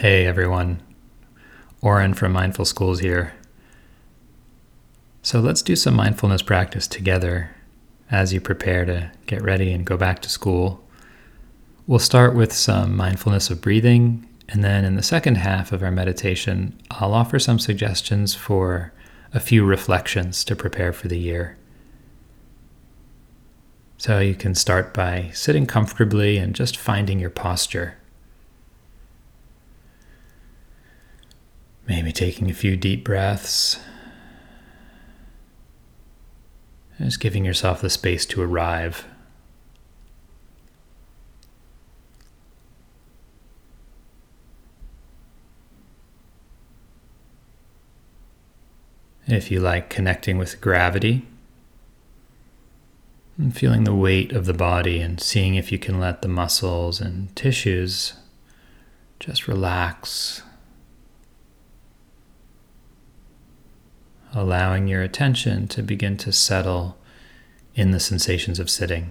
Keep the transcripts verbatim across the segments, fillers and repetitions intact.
Hey everyone, Oren from Mindful Schools here. So let's do some mindfulness practice together as you prepare to get ready and go back to school. We'll start with some mindfulness of breathing, and then in the second half of our meditation, I'll offer some suggestions for a few reflections to prepare for the year. So you can start by sitting comfortably and just finding your posture. Maybe taking a few deep breaths. Just giving yourself the space to arrive. If you like, connecting with gravity and feeling the weight of the body and seeing if you can let the muscles and tissues just relax. Allowing your attention to begin to settle in the sensations of sitting.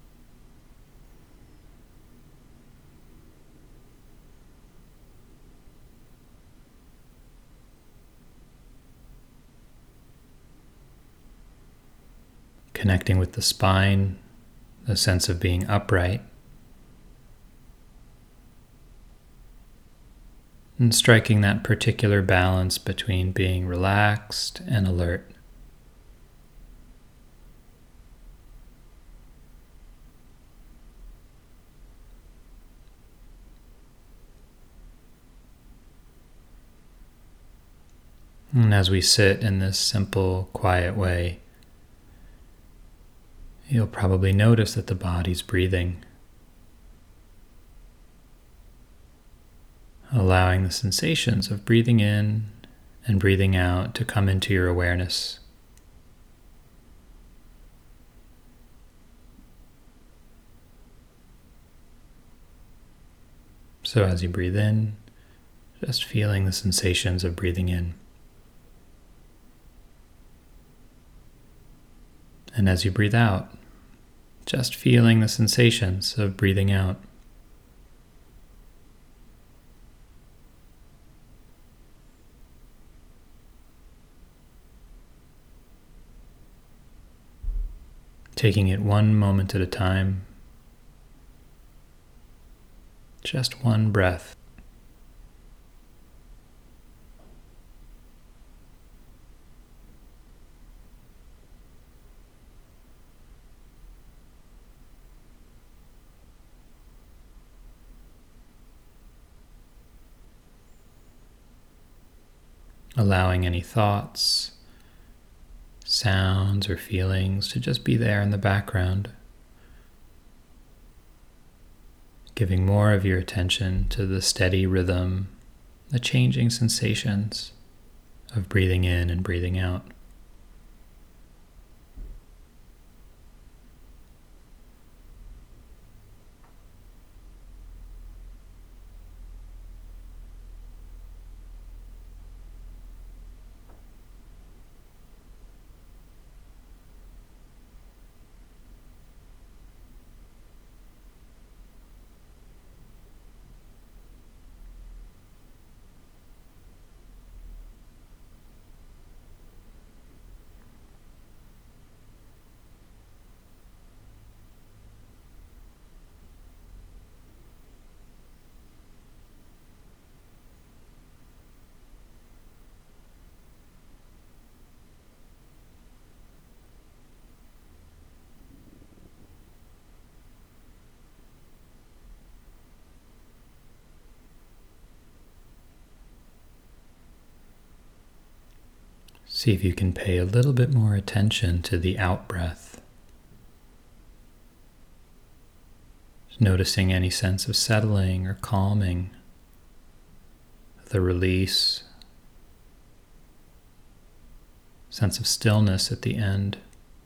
Connecting with the spine, the sense of being upright, and striking that particular balance between being relaxed and alert. And as we sit in this simple, quiet way, you'll probably notice that the body's breathing, allowing the sensations of breathing in and breathing out to come into your awareness. So as you breathe in, just feeling the sensations of breathing in. And as you breathe out, just feeling the sensations of breathing out. Taking it one moment at a time, just one breath. Allowing any thoughts, sounds, or feelings to just be there in the background. Giving more of your attention to the steady rhythm, the changing sensations of breathing in and breathing out. See if you can pay a little bit more attention to the out-breath. Noticing any sense of settling or calming, the release, sense of stillness at the end.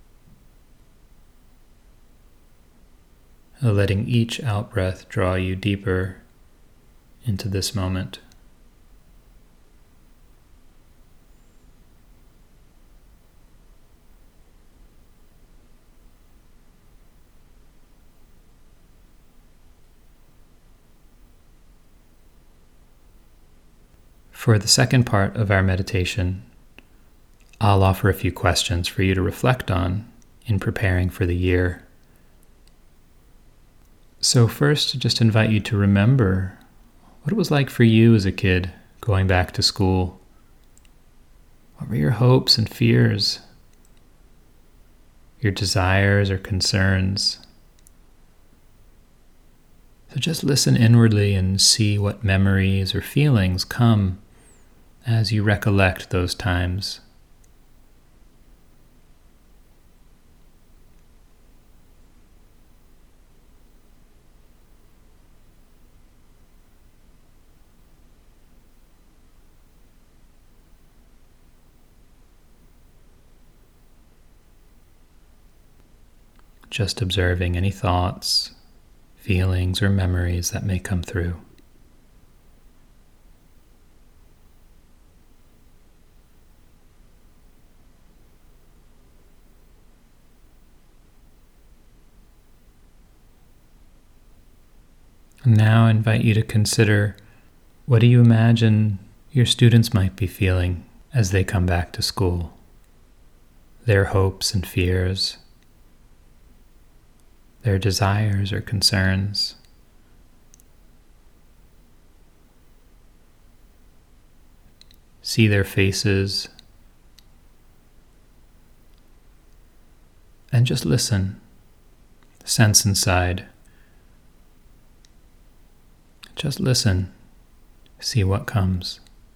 Letting each out-breath draw you deeper into this moment. For the second part of our meditation, I'll offer a few questions for you to reflect on in preparing for the year. So first, just invite you to remember what it was like for you as a kid going back to school. What were your hopes and fears? Your desires or concerns? So just listen inwardly and see what memories or feelings come as you recollect those times. Just observing any thoughts, feelings, or memories that may come through. Now I invite you to consider, what do you imagine your students might be feeling as they come back to school? Their hopes and fears, their desires or concerns. See their faces and just listen. Sense inside. Just listen. See what comes.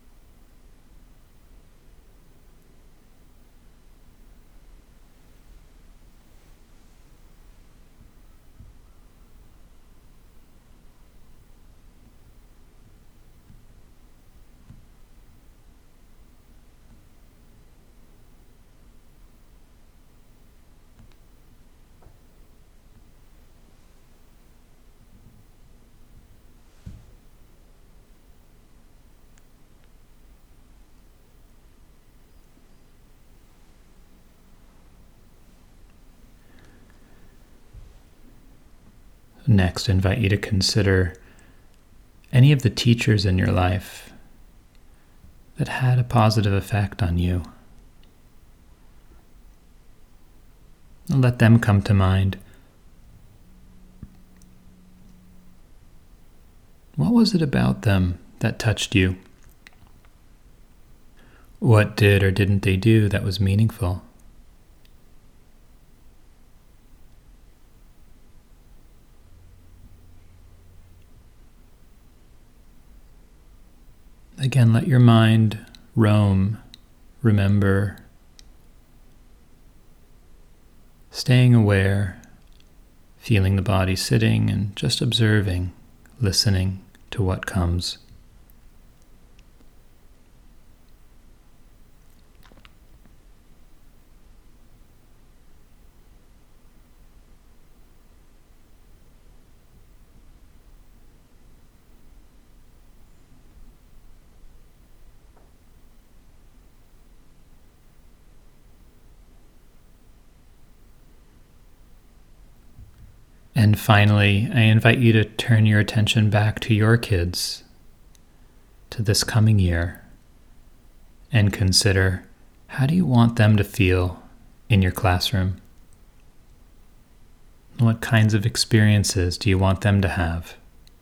Next, I invite you to consider any of the teachers in your life that had a positive effect on you. And let them come to mind. What was it about them that touched you? What did or didn't they do that was meaningful? Again, let your mind roam, remember, staying aware, feeling the body sitting and just observing, listening to what comes. And finally, I invite you to turn your attention back to your kids, to this coming year, and consider, how do you want them to feel in your classroom? What kinds of experiences do you want them to have?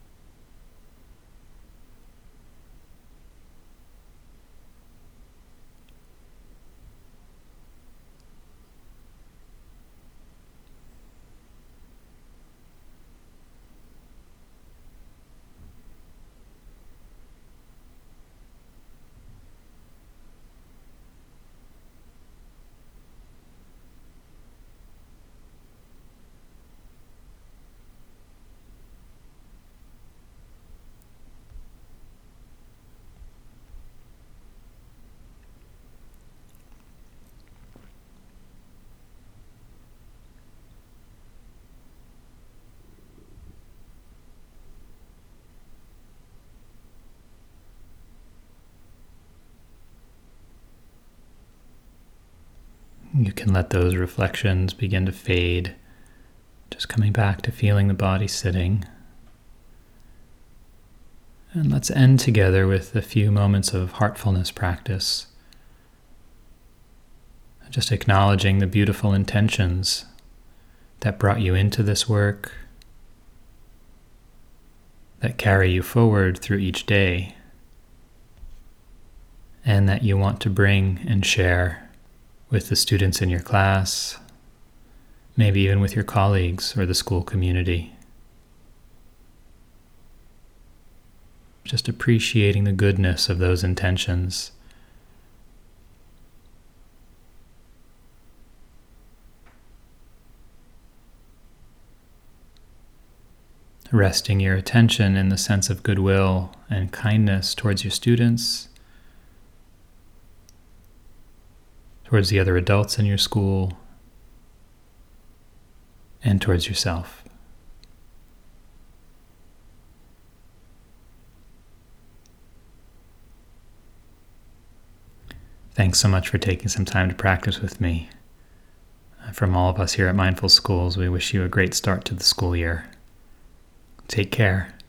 You can let those reflections begin to fade, just coming back to feeling the body sitting. And let's end together with a few moments of heartfulness practice. Just acknowledging the beautiful intentions that brought you into this work, that carry you forward through each day, and that you want to bring and share with the students in your class, maybe even with your colleagues or the school community. Just appreciating the goodness of those intentions. Resting your attention in the sense of goodwill and kindness towards your students, towards the other adults in your school, and towards yourself. Thanks so much for taking some time to practice with me. From all of us here at Mindful Schools, we wish you a great start to the school year. Take care.